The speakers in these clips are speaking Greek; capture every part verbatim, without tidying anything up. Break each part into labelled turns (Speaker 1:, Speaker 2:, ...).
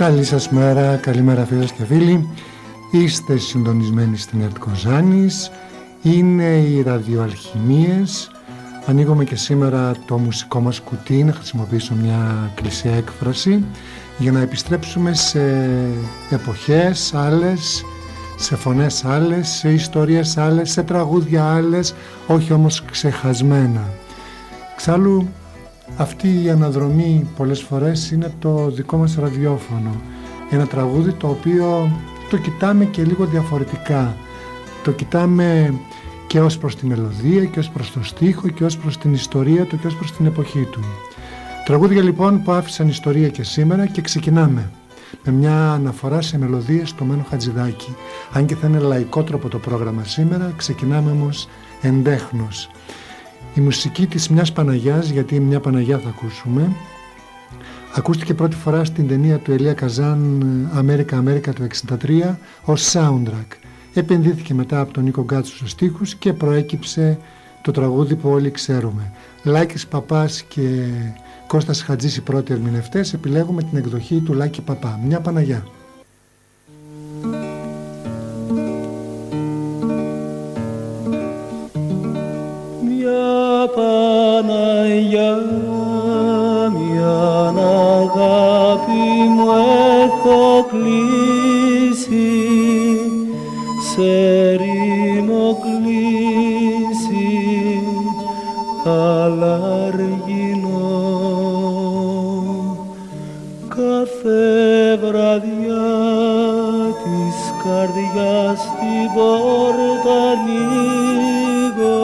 Speaker 1: Καλή σας μέρα, καλημέρα φίλες και φίλοι. Είστε συντονισμένοι στην ΕΡΤ Κοζάνης. Είναι οι ραδιοαλχημίες. Ανοίγουμε και σήμερα το μουσικό μας κουτί, να χρησιμοποιήσω μια κλισιά έκφραση, για να επιστρέψουμε σε εποχές άλλες, σε φωνές άλλες, σε ιστορίες άλλες, σε τραγούδια άλλες, όχι όμως ξεχασμένα. Εξάλλου, αυτή η αναδρομή πολλές φορές είναι το δικό μας ραδιόφωνο. Ένα τραγούδι το οποίο το κοιτάμε και λίγο διαφορετικά. Το κοιτάμε και ως προς τη μελωδία και ως προς το στίχο και ως προς την ιστορία του και ως προς την εποχή του. Τραγούδια λοιπόν που άφησαν ιστορία και σήμερα, και ξεκινάμε με μια αναφορά σε μελωδίες του Μένο Χατζηδάκη. Αν και θα είναι λαϊκότροπο το πρόγραμμα σήμερα, ξεκινάμε όμως εντέχνος. Η μουσική της μιας Παναγιάς, γιατί μια Παναγιά θα ακούσουμε, ακούστηκε πρώτη φορά στην ταινία του Ελία Καζάν Αμέρικα Αμέρικα του εξήντα τρία ως soundtrack. Επενδύθηκε μετά από τον Νίκο Γκάτσου στους στίχους και προέκυψε το τραγούδι που όλοι ξέρουμε. Λάκης Παπάς και Κώστας Χατζής οι πρώτοι ερμηνευτές. Επιλέγουμε την εκδοχή του Λάκη Παπά, μια Παναγιά.
Speaker 2: Μια Παναγιά, μια αγάπη μου έχω κλείσει, σε ρήμο κλείσει, αλαργινό. Κάθε βραδιά της καρδιάς την πόρτα ανοίγω,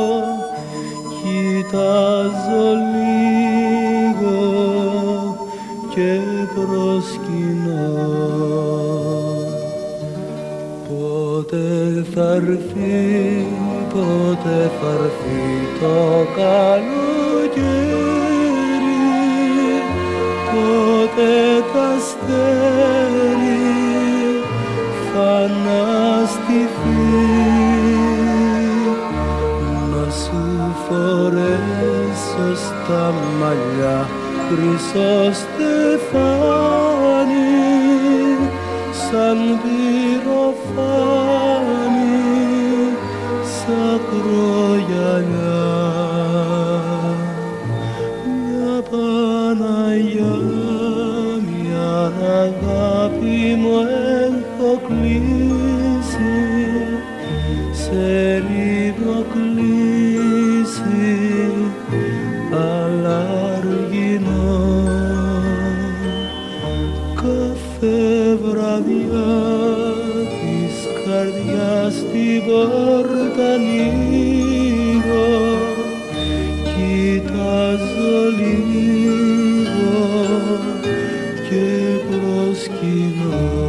Speaker 2: κοιτάζω λίγο και προσκυνώ. Πότε θα έρθει, πότε θα έρθει το καλοκαίρι, πότε το αστέρι θα αναστηθεί, να σου φορέσω στα μαλλιά χρυσό στεφάνι, σαν πυροφάνι, σαν κρογιαλιά. Μια Παναγιά, μια αγάπη μου έχω κλείσει, σε ρήμο κλείσει, αλαργινό. Κάθε βραδιά της καρδιάς την πόρτα ανοίγω, κοιτάζω λίγο και προσκυνώ.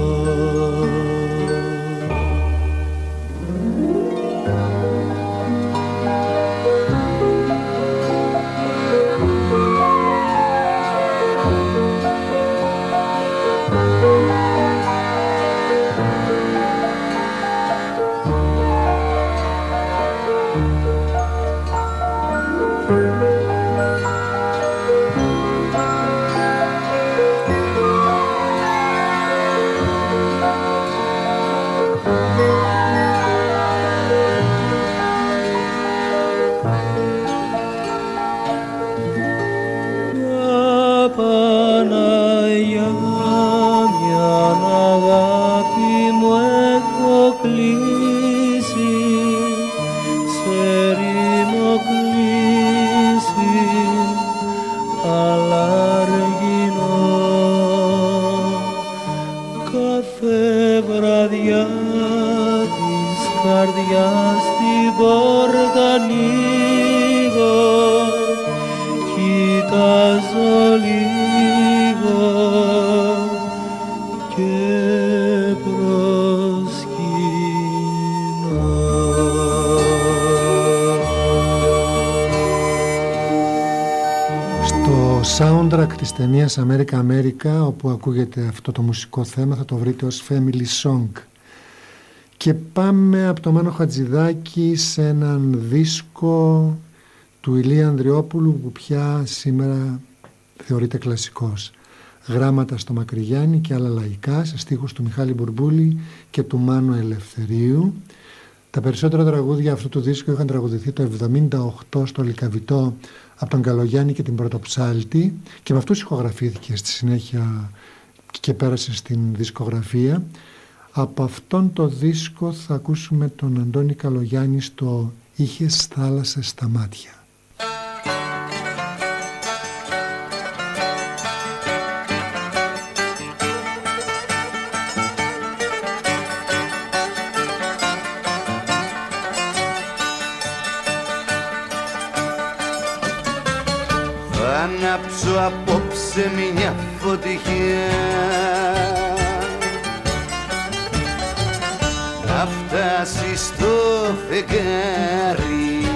Speaker 2: Soundtrack της ταινίας Αμέρικα Αμέρικα, όπου ακούγεται αυτό το μουσικό θέμα, θα το βρείτε ως Family Song. Και πάμε από το Μένο Χατζηδάκη σε έναν δίσκο του Ηλία Ανδριόπουλου, που πια σήμερα θεωρείται κλασικός. Γράμματα στο Μακρυγιάννη και άλλα λαϊκά, σε στίχους του Μιχάλη Μπουρμπούλη και του Μάνου Ελευθερίου. Τα περισσότερα τραγούδια αυτού του δίσκου είχαν τραγουδηθεί το εβδομήντα οκτώ στο Λυκαβητό από τον Καλογιάννη και την Πρωτοψάλτη και με αυτούς ηχογραφήθηκε στη συνέχεια και πέρασε στην δισκογραφία. Από αυτόν το δίσκο θα ακούσουμε τον Αντώνη Καλογιάννη στο «Είχες θάλασσες στα μάτια».
Speaker 3: Θα ανάψω απόψε μια φωτιά να φτάσει στο φεγγάρι,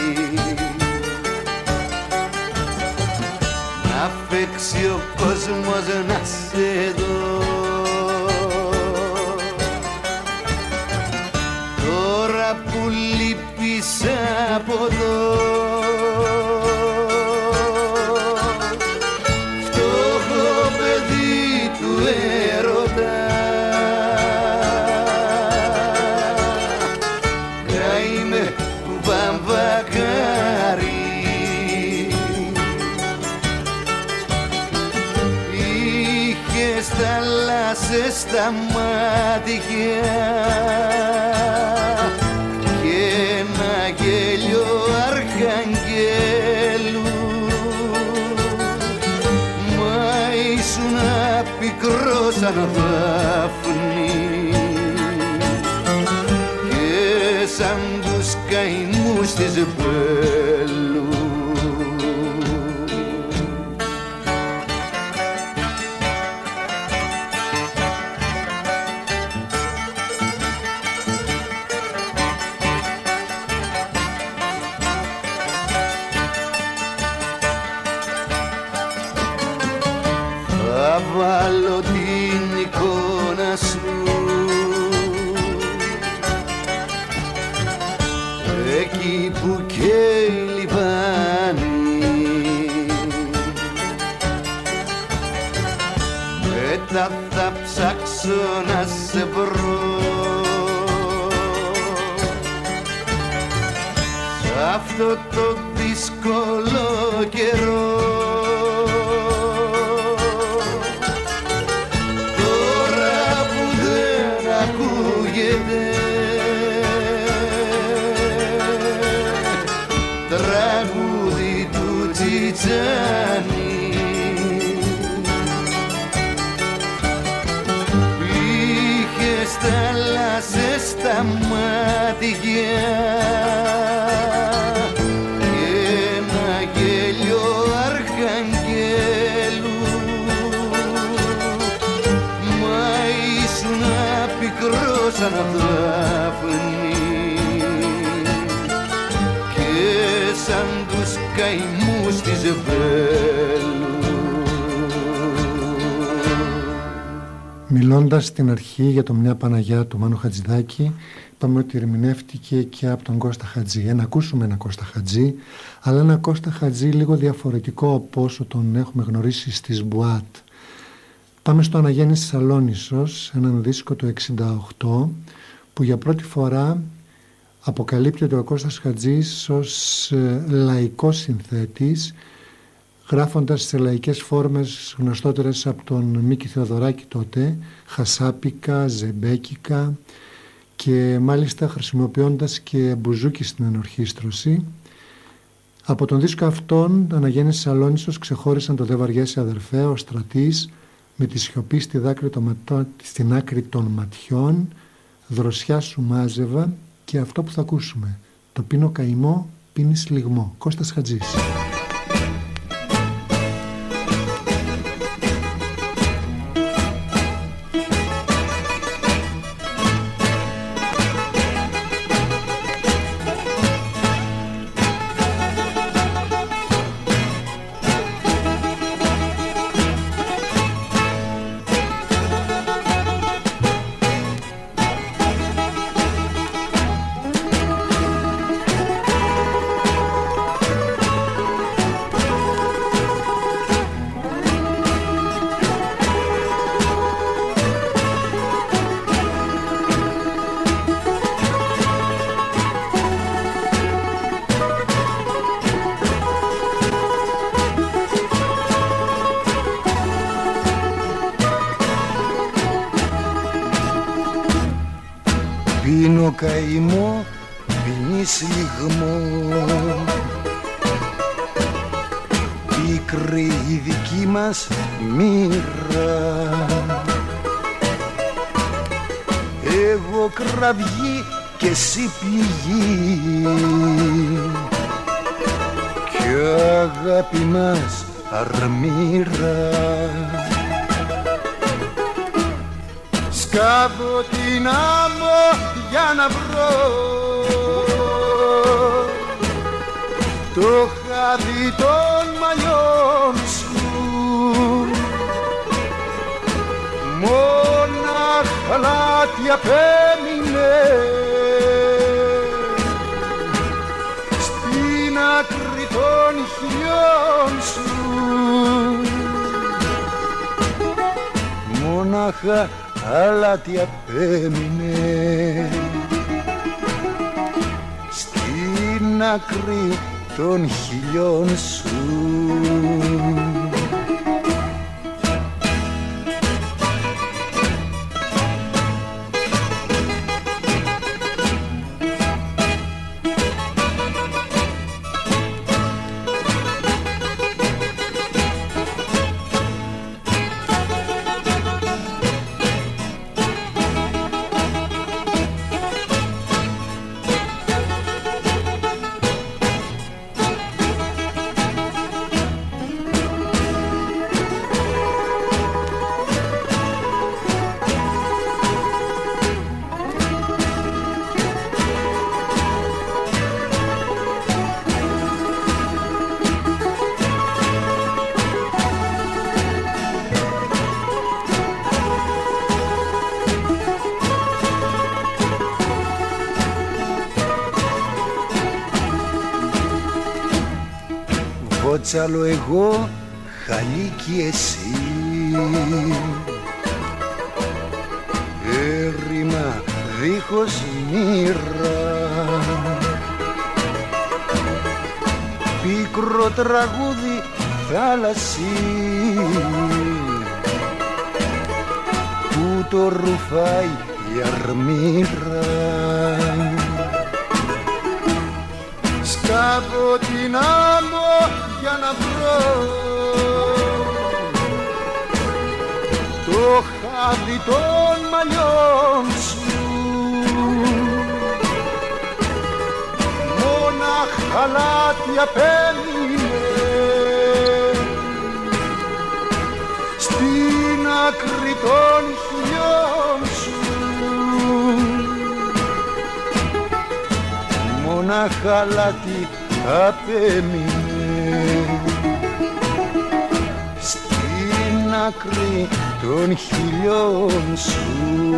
Speaker 3: να φέξει ο κόσμος να σε δω. Τώρα που λείπεις από εδώ, φτωχό παιδί του έρωτα, στα μάτια και ένα γέλιο αρχαγγέλου, μα ήσουν πικρό σαν δάφνη και σαν τους καημούς της Μπέλου. Βάλω την εικόνα σου εκεί που καίει λιβάνι, μετά θα ψάξω να σε βρω σ' αυτό το δύσκολο καιρό. Τραγούδι του Τσιτσάνι, είχες θάλασσες στα μάτια και ένα γέλιο αρχαγγέλου, μα ήσουν πικρό σαν δάφνη σαν τους καημούς της Βέλου.
Speaker 2: Μιλώντας στην αρχή για το «Μια Παναγιά» του Μάνου Χατζηδάκη, είπαμε ότι ερμηνεύτηκε και από τον Κώστα Χατζή. Ε, να ακούσουμε ένα Κώστα Χατζή, αλλά ένα Κώστα Χατζή λίγο διαφορετικό από όσο τον έχουμε γνωρίσει στις μπουάτ. Πάμε στο Αναγέννης Σαλόνισσος, έναν δίσκο του εξήντα οκτώ, που για πρώτη φορά αποκαλύπτεται ο Κώστας Χατζής ως ε, λαϊκός συνθέτης, γράφοντας σε λαϊκές φόρμες γνωστότερες από τον Μίκη Θεοδωράκη τότε, χασάπικα, ζεμπέκικα και μάλιστα χρησιμοποιώντας και μπουζούκι στην ενορχήστρωση. Από τον δίσκο αυτόν, Αναγέννης Σαλόνισσος, ξεχώρισαν το «Δε βαριέσαι αδερφέ», ο Στρατής, με τη σιωπή στη δάκρυ των ματώ, στην άκρη των ματιών, «Δροσιά σου μάζευα» και αυτό που θα ακούσουμε, το «Πίνω καημό, πίνεις λιγμό», Κώστας Χατζής.
Speaker 3: Πίνω καημό, πίνεις λιγμό. Πίκρη η δική μας μοίρα. Εγώ κραυγή και εσύ πληγή. Κι αγάπη μας αρμύρα. Σκάβω την άμμο για να βρω το χάδι των μαλλιών σου. Μόναχα λάτι απέμεινε στην άκρη των χιλιών σου. Μόναχα αλάτι απέμεινε στην άκρη των χιλιών σου. Βότσαλο εγώ, χαλίκι εσύ. Έρημα δίχως μοίρα. Πίκρο τραγούδι θάλασσι που το ρουφάει η αρμύρα. Σκάβω την άμμο για να βρω το χάδι των μαλλιών σου. Μόναχα λάτι απέμεινε στην άκρη των χιλιών σου. Μόναχα λάτι απέμεινε στην άκρη των χιλιών σου.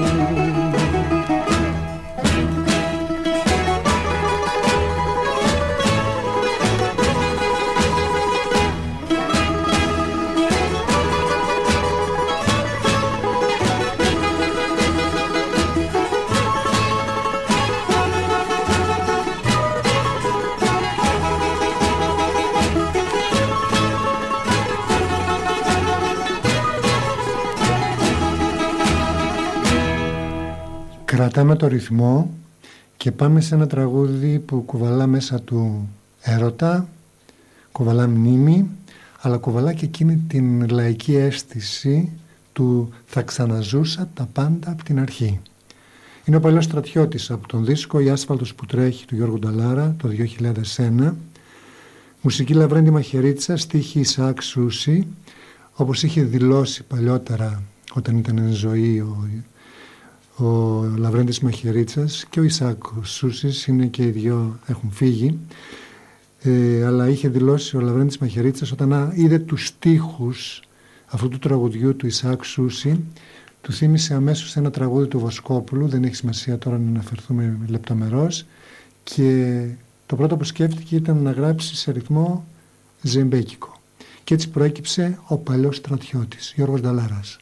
Speaker 2: Κρατάμε το ρυθμό και πάμε σε ένα τραγούδι που κουβαλά μέσα του έρωτα, κουβαλά μνήμη, αλλά κουβαλά και εκείνη την λαϊκή αίσθηση του «θα ξαναζούσα τα πάντα από την αρχή». Είναι ο παλιός στρατιώτης από τον δίσκο «Η άσφαλτος που τρέχει» του Γιώργου Νταλάρα το δύο χιλιάδες ένα. Μουσική Λαβρέντη Μαχαιρίτσα, στίχη Ισαάκ Σούση, όπως είχε δηλώσει παλιότερα όταν ήταν εν ζωή ο ο Λαβρέντης Μαχαιρίτσας και ο Ισαάκ Σούσης, είναι και οι δυο έχουν φύγει, ε, αλλά είχε δηλώσει ο Λαβρέντης Μαχαιρίτσας όταν είδε τους στίχους αυτού του τραγουδιού του Ισαάκ Σούση, του θύμισε αμέσως ένα τραγούδι του Βοσκόπουλου, δεν έχει σημασία τώρα να αναφερθούμε λεπτομερώς, και το πρώτο που σκέφτηκε ήταν να γράψει σε ρυθμό ζεμπέκικο. Και έτσι προέκυψε ο παλιός στρατιώτης, Γιώργος Νταλάρας.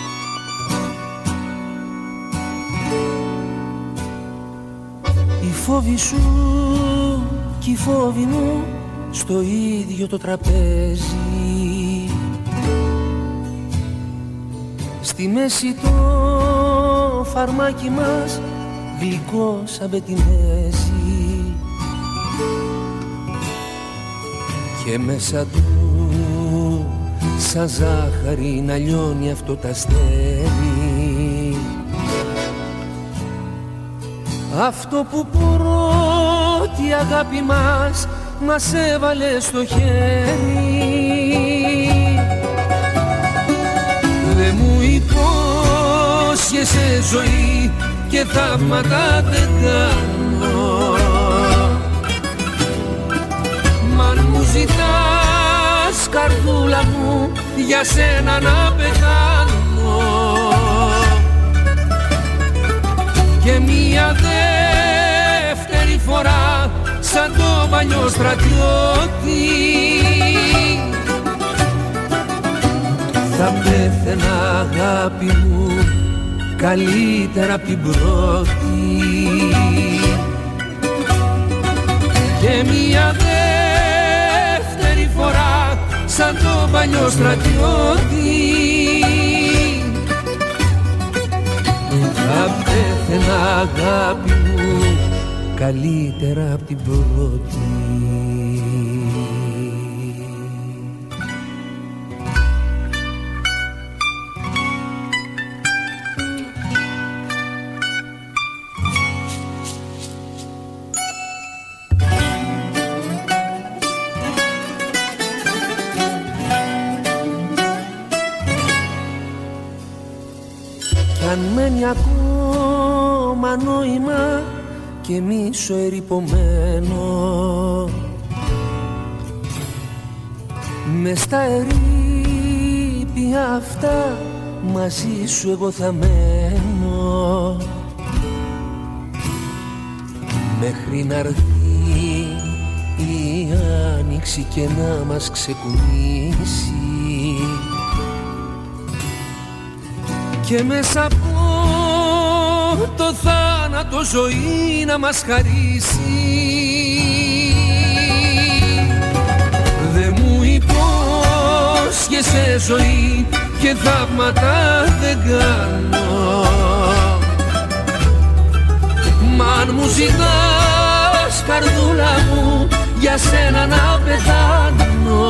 Speaker 4: Η φόβοι σου κι οι φόβοι μου στο ίδιο το τραπέζι. Στη μέση το φαρμάκι μας γλυκό σαν πετινέζι και μέσα του σαν ζάχαρη να λιώνει αυτό τ' αστέρι. Αυτό που πρώτη αγάπη μας μας έβαλε στο χέρι. Δε μου υπόσχεσαι ζωή και θαύματα δεν κάνω. Μ' αν μου ζητάς καρδούλα μου για σένα να πεθάνω και μία δεύτερη φορά σαν το παλιό στρατιώτη θα πέθαινα αγάπη μου καλύτερα απ' την πρώτη και μία δεύτερη φορά σαν το παλιό στρατιώτη θα πέθαινα αγάπη μου καλύτερα απ' την πρώτη. Κι αν μένει ακόμα νόημα και μίσο ερειπωμένο μες στα ερείπια αυτά μαζί σου εγώ θα μένω μέχρι να έρθει η άνοιξη και να μας ξεκουνήσει και μέσα από το θάνατο ζωή να μας χαρίσει. Δε μου υπόσχεσαι ζωή και θαύματα δεν κάνω. Μ' αν μου ζητάς καρδούλα μου για σένα να πεθάνω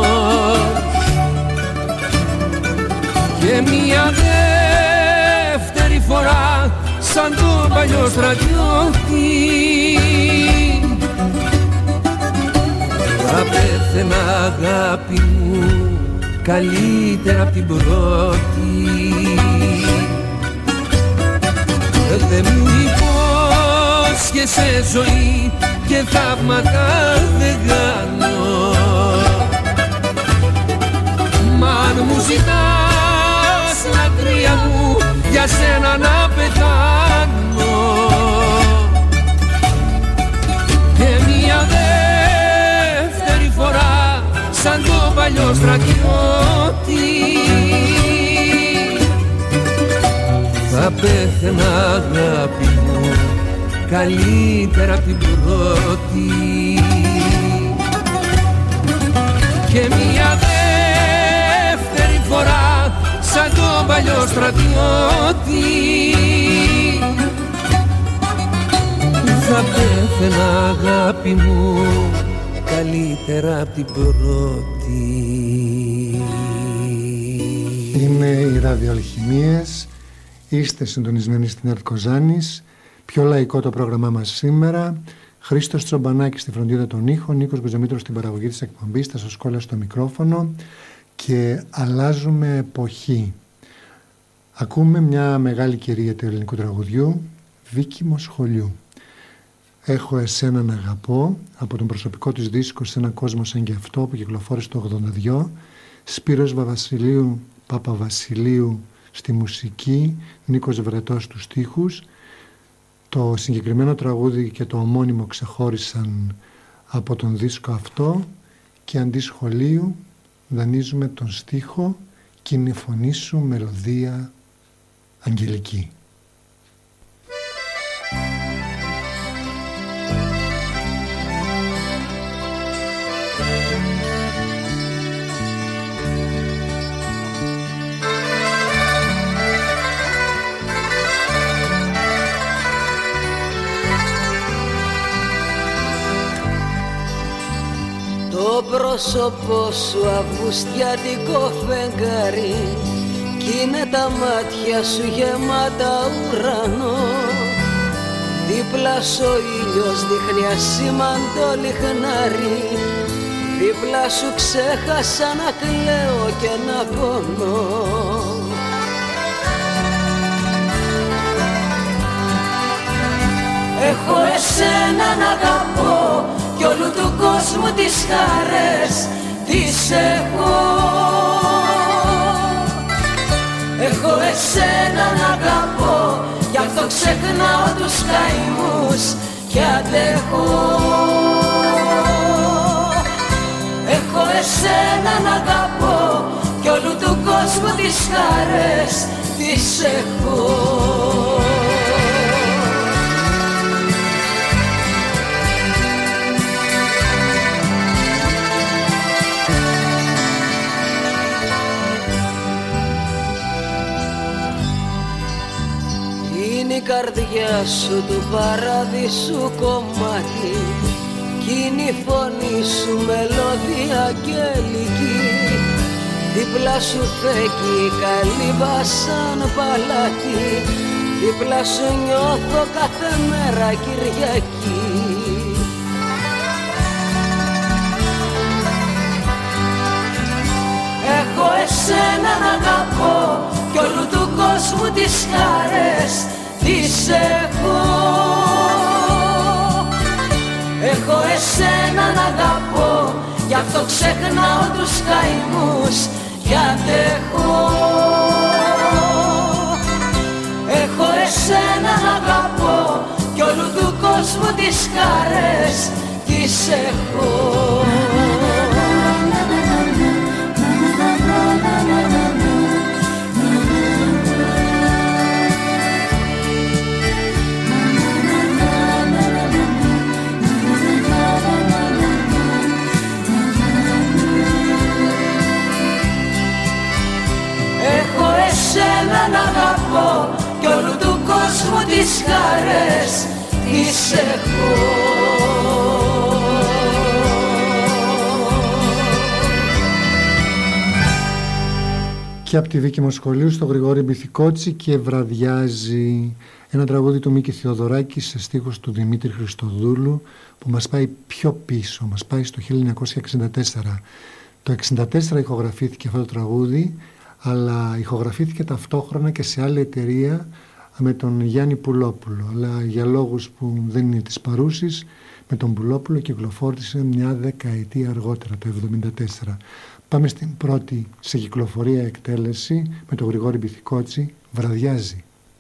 Speaker 4: και μία δεύτερη φορά σαν το παλιό στρατιώτη θα πέθαινα αγάπη μου καλύτερα απ' την πρώτη. Δε μου υπόσχεσαι ζωή και θαύματα δεν κάνω. Μ' αν μου ζητάς λατρεία μου για σένα να πεθάνω και μία δεύτερη φορά σαν το παλιό στρατιώτη θα πέθαινα αγάπη μου καλύτερα απ' την πρώτη και μία δεύτερη φορά σαν το παλιό στρατιώτη θα πέθαινα αγάπη μου καλύτερα απ' την πρώτη.
Speaker 2: Είναι οι ραδιοαλχημίες, είστε συντονισμένοι στην ΕΡΤ Κοζάνης. Πιο λαϊκό το πρόγραμμά μας σήμερα. Χρήστος Τσομπανάκης στη φροντίδα των ήχων, Νίκος Γκοζεμήτρος στην παραγωγή της εκπομπής, τα σχόλια στο μικρόφωνο και αλλάζουμε εποχή. Ακούμε μια μεγάλη κυρία του ελληνικού τραγουδιού, Δίκημο Σχολιού. Έχω εσένα να αγαπώ, από τον προσωπικό της δίσκο Σε ένα κόσμο σαν και αυτό που κυκλοφόρησε το ογδόντα δύο. Σπύρος Βαβασιλείου, Παπαβασιλείου στη μουσική, Νίκος Βρετός στους στίχους. Το συγκεκριμένο τραγούδι και το ομώνυμο ξεχώρισαν από τον δίσκο αυτό και αντί σχολείου δανείζουμε τον στίχο «Κι είναι η φωνή σου μελωδία αγγελική».
Speaker 5: πρόσωπό σου αυγουστιάτικο φεγγάρι κι είναι τα μάτια σου γεμάτα ουρανό. Δίπλα σου ο ήλιος δείχνει ασήμαντο λιχνάρι, δίπλα σου ξέχασα να κλαίω και να πονώ. Έχω εσένα να αγαπώ κι όλου του κόσμου τις χαρές τις έχω. Έχω εσένα να αγαπώ, γι' αυτό ξεχνάω τους καημούς και αντέχω. Έχω εσένα να αγαπώ κι όλου του κόσμου τις χαρές τις έχω. Η καρδιά σου του παράδεισου κομμάτι κι είναι η φωνή σου μελωδία αγγελική. Δίπλα σου φέγγει καλύβα σαν παλάτι, δίπλα σου νιώθω κάθε μέρα Κυριακή. Έχω εσένα να αγαπώ κι όλου του κόσμου τις χαρές τις έχω. Έχω εσένα να αγαπώ, γι' αυτό ξεχνάω τους καημούς κι αντέχω. Έχω εσένα να αγαπώ κι όλου του κόσμου τις χαρές τις έχω. Εσένα να αγαπώ κι όλου του κόσμου τις χαρές τις έχω.
Speaker 2: Και από τη δίκη μου σχολείου στο Γρηγόρη Μπιθικότσι και βραδιάζει, ένα τραγούδι του Μίκη Θεοδωράκη σε στίχους του Δημήτρη Χριστοδούλου που μας πάει πιο πίσω, μας πάει στο χίλια εννιακόσια εξήντα τέσσερα. Το εξήντα τέσσερα ηχογραφήθηκε αυτό το τραγούδι, αλλά ηχογραφήθηκε ταυτόχρονα και σε άλλη εταιρεία με τον Γιάννη Πουλόπουλο, αλλά για λόγους που δεν είναι της παρούσης, με τον Πουλόπουλο κυκλοφόρησε μια δεκαετία αργότερα, το εβδομήντα τέσσερα. Πάμε στην πρώτη σε κυκλοφορία εκτέλεση με τον Γρηγόρη Μπιθικότσι, βραδιάζει.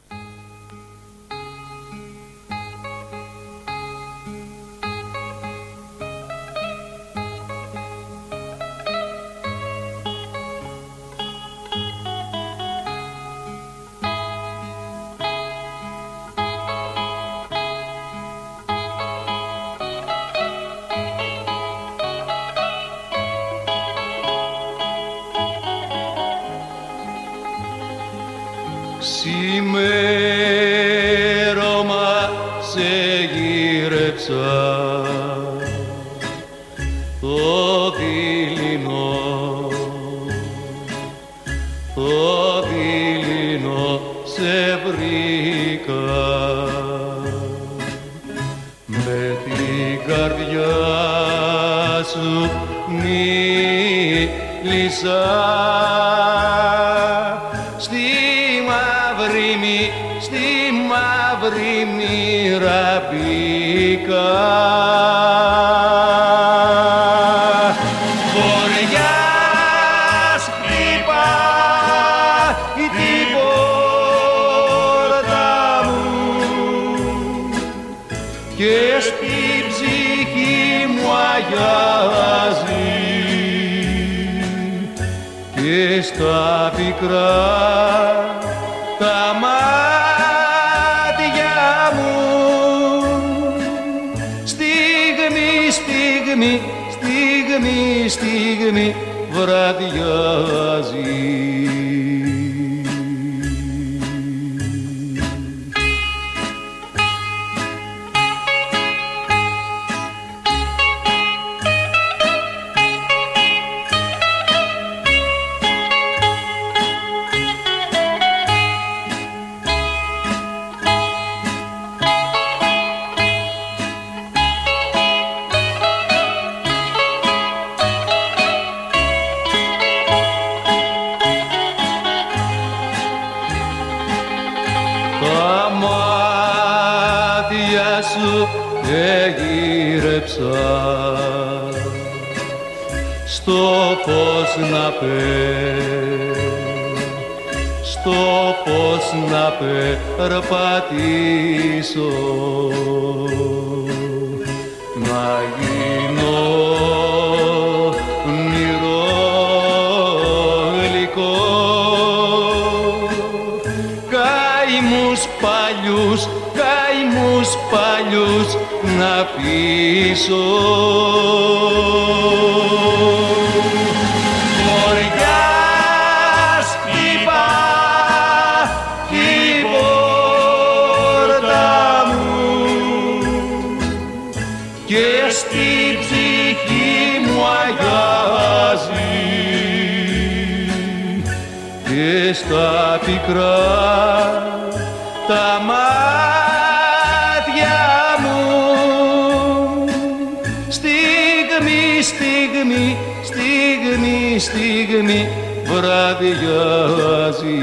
Speaker 3: Ξημέρωμα σε γύρεψα το δειλινό, το δειλινό σε βρήκα με την καρδιά σου μίλησα. Μοίρα μπήκα, βοριάς χτυπάει την πόρτα μου και στη ψυχή μου αγιάζει και στα πικρά τα μάτια στιγμή, στιγμή βραδιάζει.
Speaker 6: σου εγύρεψα στο πώς να πες, στο πώς να περπατήσω, να γίνω όνειρο γλυκό, καημούς παλιούς, καημούς παλιούς να πείσω. Μοριάς χτυπά την πόρτα μου και στη ψυχή μου αγιάζει και στα πικρά τα μάτια μου στιγμή, στιγμή, στιγμή, στιγμή βραδιάζει.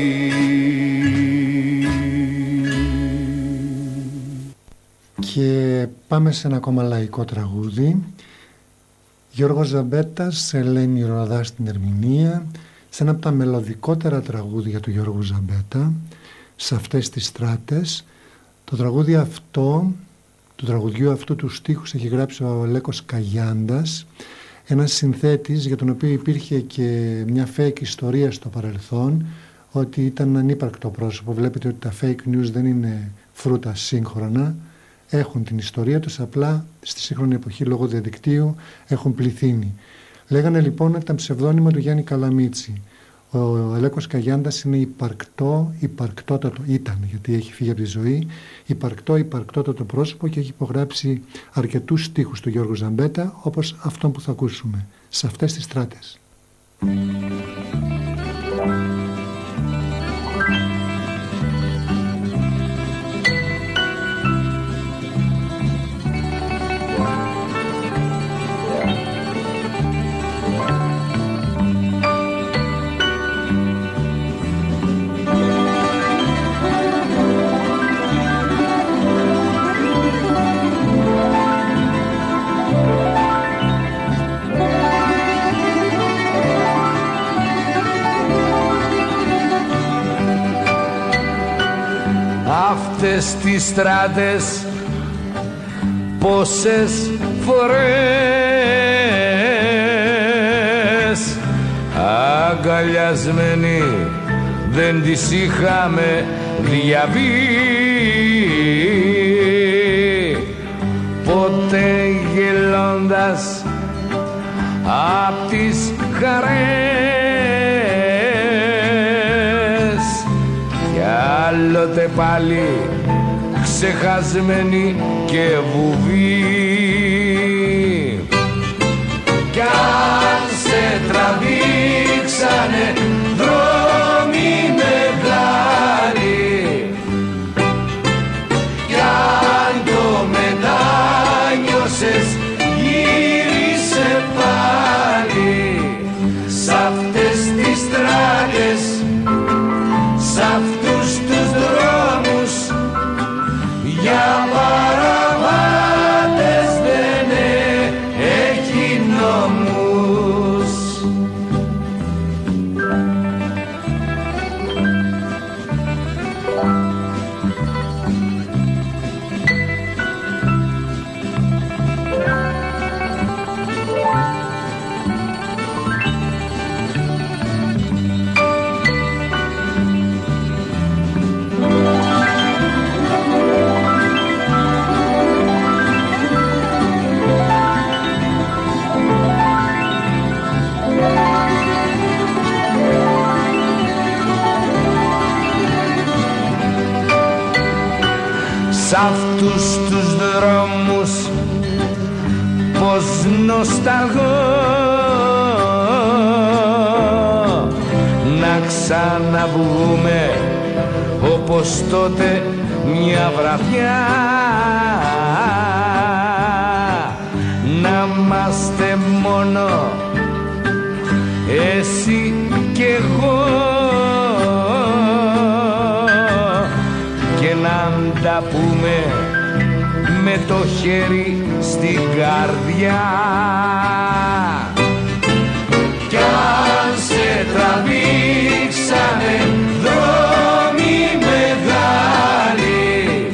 Speaker 2: Και πάμε σε ένα ακόμα λαϊκό τραγούδι. Γιώργος Ζαμπέτας, Ελένη Ροδά στην ερμηνεία, σε ένα από τα μελωδικότερα τραγούδια του Γιώργου Ζαμπέτα, σε αυτές τις στράτες. Το τραγούδι αυτό, του τραγουδιού αυτού του στίχους έχει γράψει ο Αλέκος Καγιάντας, ένας συνθέτης για τον οποίο υπήρχε και μια fake ιστορία στο παρελθόν, ότι ήταν ανύπαρκτο πρόσωπο. Βλέπετε ότι τα fake news δεν είναι φρούτα σύγχρονα, έχουν την ιστορία τους, απλά στη σύγχρονη εποχή λόγω διαδικτύου έχουν πληθύνει. Λέγανε λοιπόν ότι ήταν ψευδόνυμο του Γιάννη Καλαμίτσι. Ο Αλέκος Καγιάντας είναι υπαρκτό, υπαρκτότατο, ήταν γιατί έχει φύγει από τη ζωή, υπαρκτό, υπαρκτότατο πρόσωπο και έχει υπογράψει αρκετούς στίχους του Γιώργου Ζαμπέτα, όπως αυτόν που θα ακούσουμε, σε αυτές τις στράτες.
Speaker 7: Αυτές τις στράτες πόσες φορές αγκαλιασμένοι δεν τις είχαμε διαβεί, ποτέ γελώντας απ' τις χαρές κι άλλοτε πάλι ξεχασμένοι και βουβοί. Κι αν σε τραβήξανε δρόμοι μεγάλοι, κι αν το μετάνιωσες γύρισε πάλι σ' αυτές τις στράτες, σ' αυτούς τους δρόμους για παραβάτες δεν έχει νόμους. Σ' αυτούς τους δρόμους πως νοσταλγώ να ξαναβγούμε όπως τότε μια βραδιά, να είμαστε μόνο εσύ και εγώ και να τα πούμε με το χέρι στην καρδιά. Κι αν σε τραβήξανε δρόμοι μεγάλοι,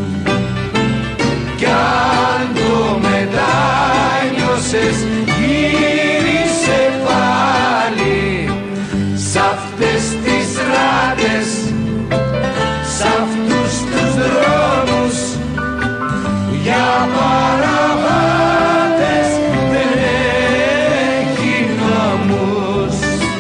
Speaker 7: κι αν το μετάνιωσες γύρισε πάλι σ' αυτές τις ράτες, σ' αυτούς τους δρόμους για παραβάτες δεν έχει νόμους.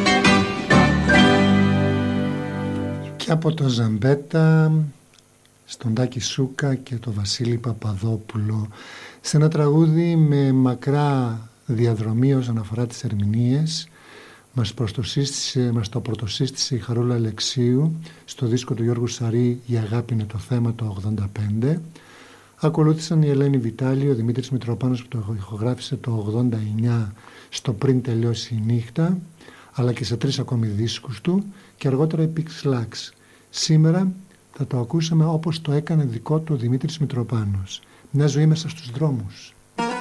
Speaker 2: Και από το Ζαμπέτα στον Τάκη Σούκα και το Βασίλη Παπαδόπουλο σε ένα τραγούδι με μακρά διαδρομή όσον αφορά τις ερμηνείες. Μας, μας το πρωτοσύστησε η Χαρούλα Αλεξίου στο δίσκο του Γιώργου Σαρή «Η αγάπη είναι το θέμα» το ογδόντα πέντε. Ακολούθησαν η Ελένη Βιτάλη, ο Δημήτρης Μητροπάνος που το ηχογράφησε το ογδόντα εννιά στο «Πριν τελειώσει η νύχτα», αλλά και σε τρεις ακόμη δίσκους του, και αργότερα η Pixlax. Σήμερα θα το ακούσαμε όπως το έκανε δικό του ο Δημήτρης Μητροπάνος. Μια ζωή μέσα στους δρόμους.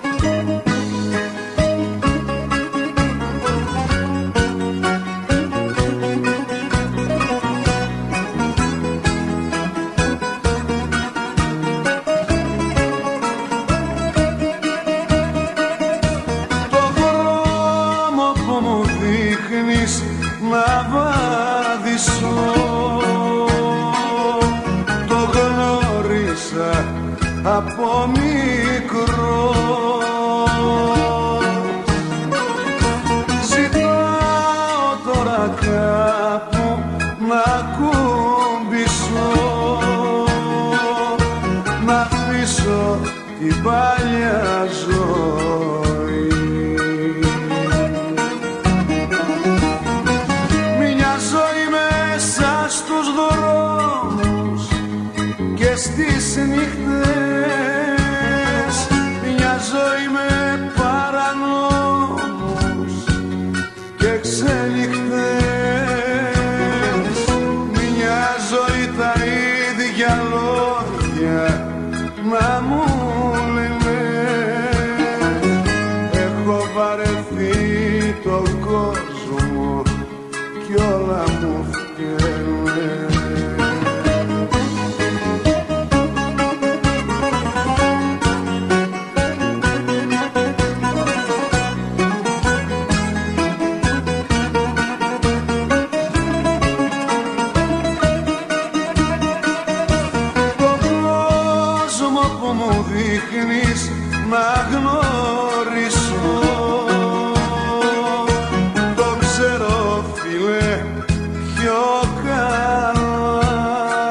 Speaker 3: Από μικρό ζητάω τώρα κάπου να κουμπισώ, να αφήσω την παλιά ζωή. Μια ζωή μέσα στους δρόμους και στις νύχτες, μια ζωή με παρανόμους και ξενυχτές, μια ζωή τα ίδια λόγια να μου λένε. Έχω βαρεθεί τον κόσμο κι όλα μου φταίνε. Να γνωρίσω, το ξέρω φίλε πιο καλά,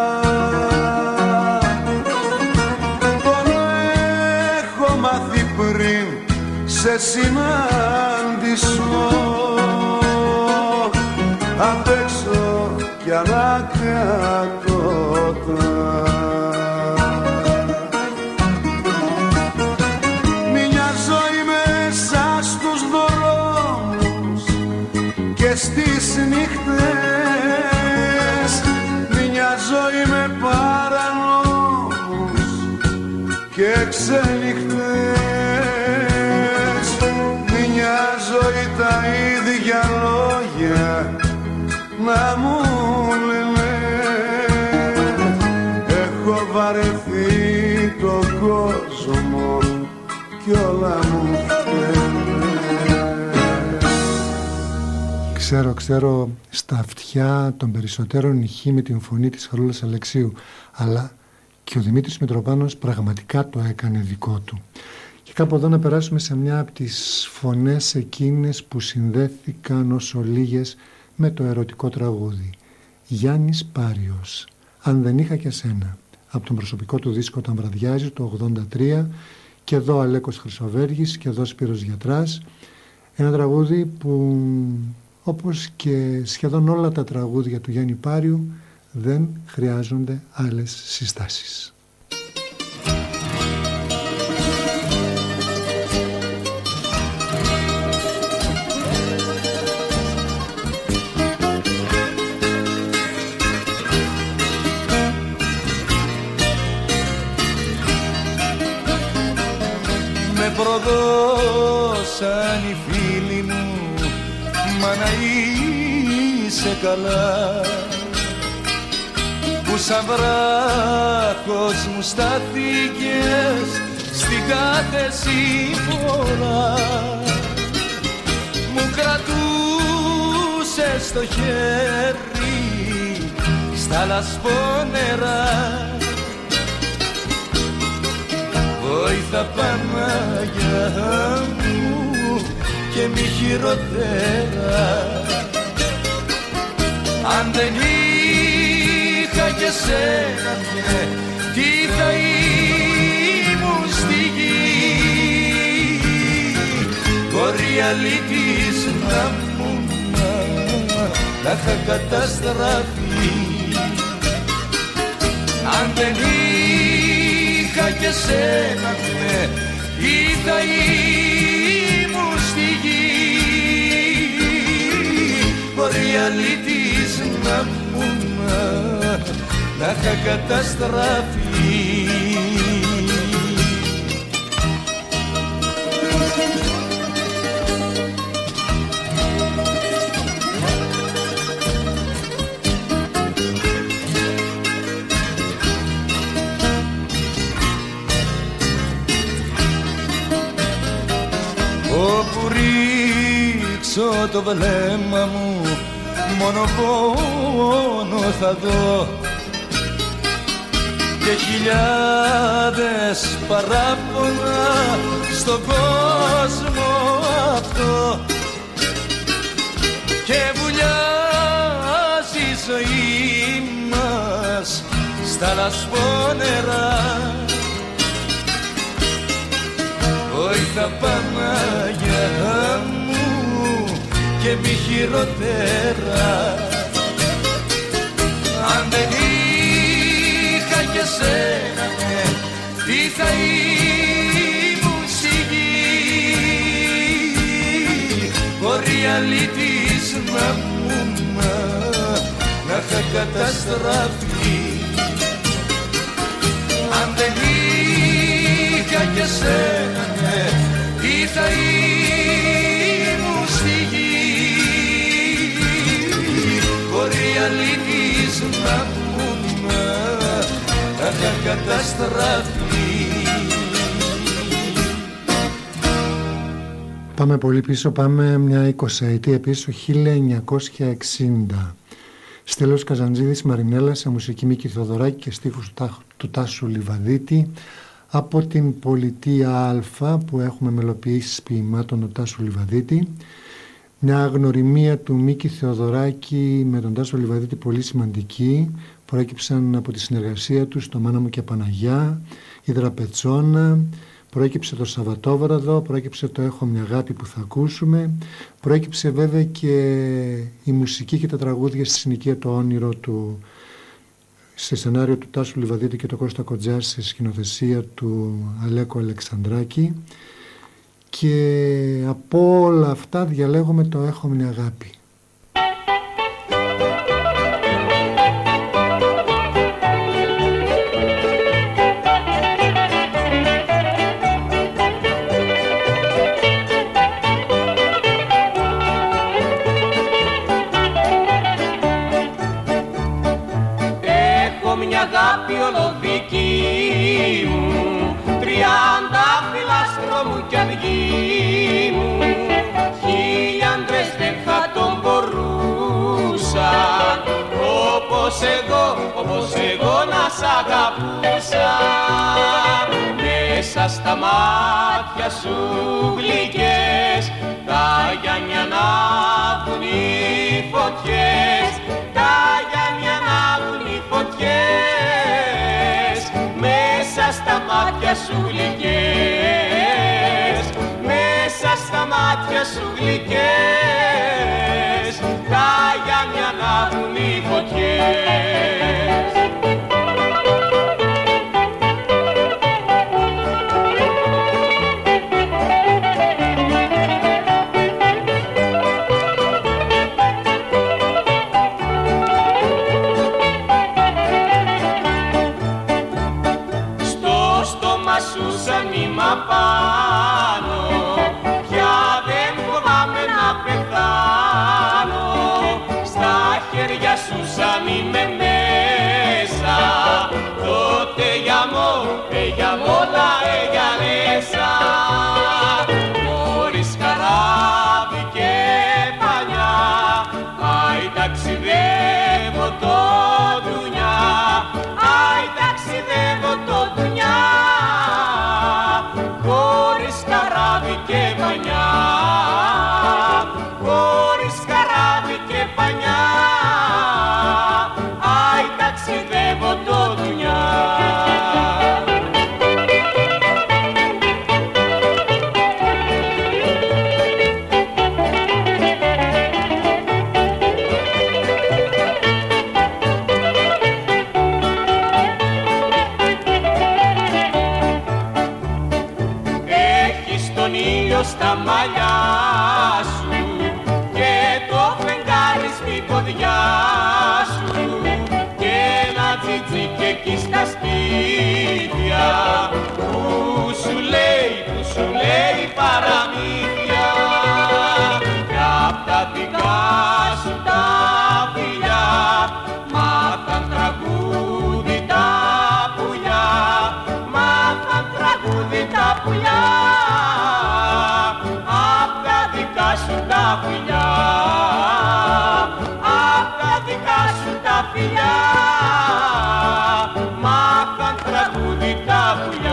Speaker 3: τον έχω μάθει πριν σε συνάντησω, απ' έξω κι ανακάτωτα. Στις νύχτες, μια ζωή με παρανόμους και ξενυχτές, μια ζωή τα ίδια λόγια να μου λένε. Έχω βαρεθεί τον κόσμο κι όλα μου φταίνε.
Speaker 2: Ξέρω, ξέρω στα αυτιά των περισσότερων ηχεί με την φωνή της Χαρούλας Αλεξίου, αλλά και ο Δημήτρης Μητροπάνος πραγματικά το έκανε δικό του. Και κάπου εδώ να περάσουμε σε μια από τις φωνές εκείνες που συνδέθηκαν όσο λίγες με το ερωτικό τραγούδι. Γιάννης Πάριος, «Αν δεν είχα και σένα», από τον προσωπικό του δίσκο «Όταν βραδιάζει» το ογδόντα τρία, και εδώ Αλέκος Χρυσοβέργης και εδώ Σπύρος Γιατράς. Ένα τραγούδι που, όπως και σχεδόν όλα τα τραγούδια του Γιάννη Πάριου, δεν χρειάζονται άλλες συστάσεις.
Speaker 7: Μα να είσαι καλά, που σαν βράχος μου στάθηκες στην κάθε σύμφωνα, μου κρατούσες το χέρι στα λασπόνερα. Βόηθα Παναγιά μου και μη χειροτέρα, αν δεν είχα και σένα, ναι, τι θα ήμουν στη γη. Μπορεί αλήτης να μου να είχα καταστραφεί, αν δεν είχα και σένα, ναι, τι θα ήμουν στη γη. Μπορεί αλήτης να μου να είχα καταστραφεί. Όπου ρίξω το βλέμμα μου, μόνο πόνο θα δω και χιλιάδες παράπονα στον κόσμο αυτό, και βουλιάζει η ζωή μας στα λασπόνερα. Βόηθα Παναγιά μου και μη χειροτέρα, αν δεν είχα και σένα, ναι, τι θα ήμουν στη γη. Μπορεί αλήτης να μου να είχα καταστραφεί, αν δεν είχα και σένα, ναι, τι θα ήμουν στη γη. Μπορεί αλήτης να μου να είχα καταστραφεί.
Speaker 2: Πάμε πολύ πίσω, πάμε μια εικοσαετία πίσω, χίλια εννιακόσια εξήντα. Στέλιος Καζαντζίδης, Μαρινέλα, σε μουσική Μίκη Θεοδωράκη και στίχους του Τάσου Λιβαδίτη. Από την Πολιτεία Α που έχουμε μελοποιήσεις ποιημάτων του Τάσου Λιβαδίτη. Μια γνωριμία του Μίκη Θεοδωράκη με τον Τάσο Λιβαδίτη πολύ σημαντική. Προέκυψαν από τη συνεργασία τους το Μάνα μου και Παναγιά, η Δραπετσόνα, προέκυψε το Σαββατόβραδο, προέκυψε το Έχω μια αγάπη που θα ακούσουμε, προέκυψε βέβαια και η μουσική και τα τραγούδια στη συνοικία Το όνειρο του, σε σενάριο του Τάσου Λιβαδίτη και το Κώστα Κοντζά, σε σκηνοθεσία του Αλέκο Αλεξανδράκη, και από όλα αυτά διαλέγουμε το Έχω μια αγάπη.
Speaker 8: Αγάπη ολοδική μου, τριάντα φυλάστρο μου κι αυγή μου, χίλια άντρες δεν θα τον μπορούσαν όπως εγώ, όπως εγώ να σ' αγαπούσα. Μέσα στα μάτια σου γλυκές, τα Γιάννια ανάβουν οι φωτιές, τα Γιάννια ανάβουν οι φωτιές. Μέσα στα μάτια σου γλυκές, μέσα στα μάτια σου γλυκές, τα Γιάννια ανάβουν οι φωτιές. Πάνω, πια δεν φοβάμαι να πεθάνω. σου σαν είμαι μέσα, τότε για μώ, ε για μόλα, ε για λέσα. Χωρίς καράβι και πανιά, άι ταξιδεύω το δουνιά, άι ταξιδεύω το δουνιά. Χωρίς καράβι και πανιά, χωρίς καράβι και πανιά, άι ταξιδεύω το δουνιά. Έχεις τον ήλιο στα μαλλιά σου και το φεγγάρι στην ποδιά σου και ένα τσιτσίκι εκεί στα σπίτια που σου λέει, που σου λέει παραμύθια. Κι απ' τα δικά σου τα φιλιά μάθαν τραγούδι τα πουλιά, μάθαν τραγούδι τα πουλιά. Απ' τα δικά σου τα φιλιά, απ' τα δικά σου τα φιλιά, μάθαν τραγούδι τα πουλιά.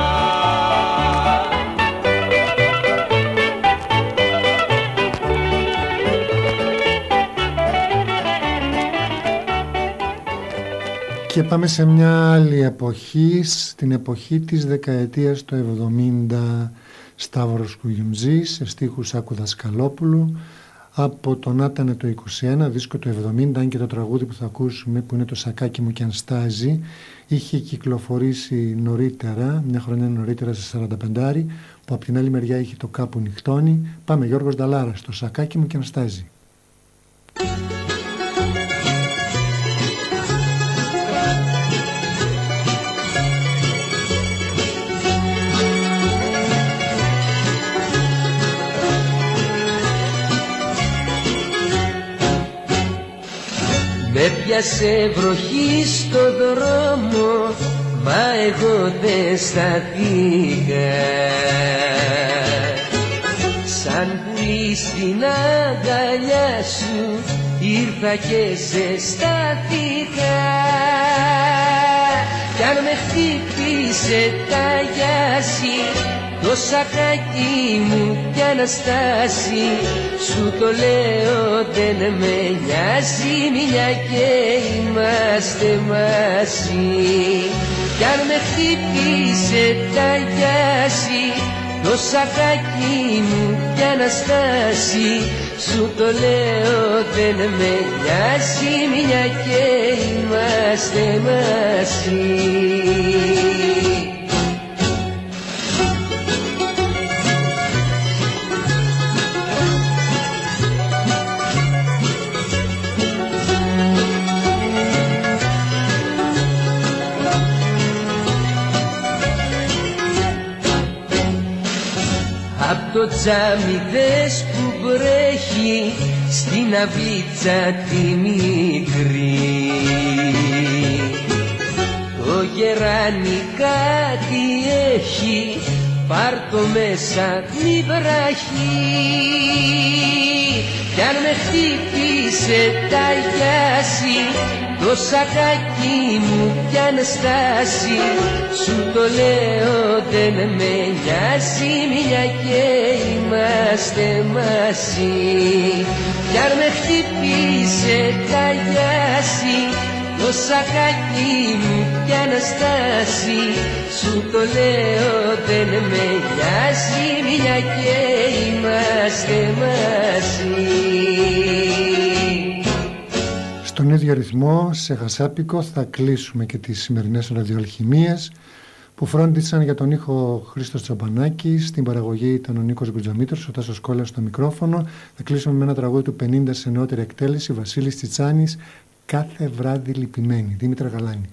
Speaker 2: Και πάμε σε μια άλλη εποχή, στην εποχή της δεκαετίας του εβδομήντα. Σταύρος Κουγιουμζής, σε στίχους Άκου Δασκαλόπουλου, από το Νάτανε το είκοσι ένα, δίσκο το εβδομήντα, αν και το τραγούδι που θα ακούσουμε, που είναι το Σακάκι μου κι αν στάζει, είχε κυκλοφορήσει νωρίτερα, μια χρονιά νωρίτερα σε σαράντα πέντε, που από την άλλη μεριά είχε το Κάπου νυχτώνει. Πάμε, Γιώργος Νταλάρας, το Σακάκι μου κι αν στάζει.
Speaker 9: Με πιάσε βροχή στο δρόμο, μα εγώ δεν σταθήκα. Σαν πουλί στην αγκαλιά σου ήρθα και σε στάθηκα. Κι αν με χτύπησε τα γιάση, το σακάκι μου κι αναστάσει, σου το λέω δεν με νοιάζει, μια και είμαστε μαζί. Κι αν με χτύπησε τα γιάση, το σακάκι μου κι αναστάσει, σου το λέω δεν με νοιάζει, μια και είμαστε μαζί. Απ' το τζάμι δες που βρέχει στην αυλίτσα τη μικρή, το γεράνι κάτι έχει, πάρ' το μέσα μη βραχεί. Κι αν με χτύπησε τα γιάση, το σακάκι μου κι αν στάσει, σου το λέω δεν με νοιάζει, μια και είμαστε μαζί. Κι αν με χτύπησε τα γιάση, το σακάκι μου κι αν στάσει, σου το λέω δεν με νοιάζει, μια και είμαστε μαζί.
Speaker 2: Στον ίδιο ρυθμό, σε χασάπικο, θα κλείσουμε και τις σημερινές ραδιοαλχημίες που φρόντισαν για τον ήχο Χρήστος Τσαμπανάκη, στην παραγωγή ήταν ο Νίκος Γκουτζαμήτρος, ο Τάσος Κόλλας στο μικρόφωνο. Θα κλείσουμε με ένα τραγούδι του πενήντα σε νεότερη εκτέλεση, Βασίλης Τσιτσάνης, Κάθε βράδυ λυπημένη, Δήμητρα Γαλάνη.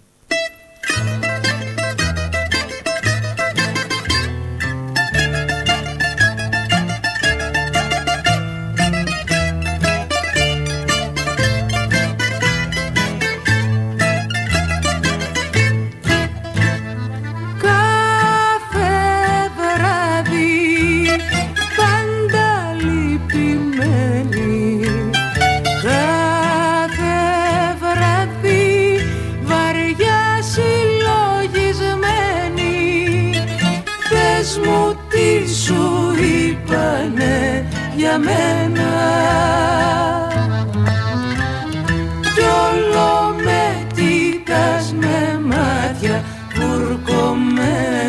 Speaker 4: για μένα κι όλο με κοιτάς με μάτια βουρκωμένα.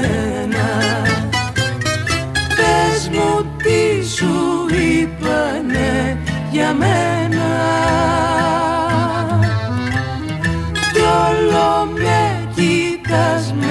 Speaker 4: Πες μου τι σου είπανε για μένα κι όλο με κοιτάς